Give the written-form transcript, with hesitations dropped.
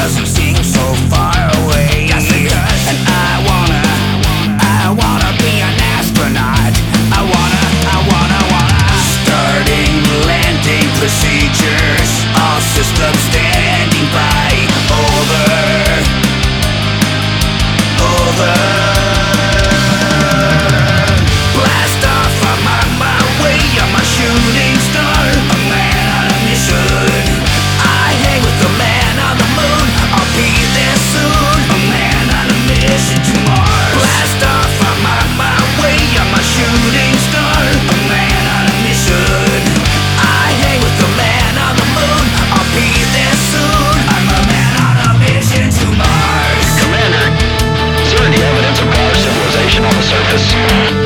doesn't seem so far away. Yes, it does. And I wanna be an astronaut. I wanna starting landing procedures, all systems standing by. Over. Blast off, I'm on my way. I'm a shooting star, a man on a mission. I hang with the man on the moon. I'll be there soon, a man on a mission to Mars. Blast off, I'm on my way. I'm a shooting star, a man on a mission. I hang with the man on the moon. I'll be there soon, I'm a man on a mission to Mars. Commander, seeing the evidence of our civilization on the surface,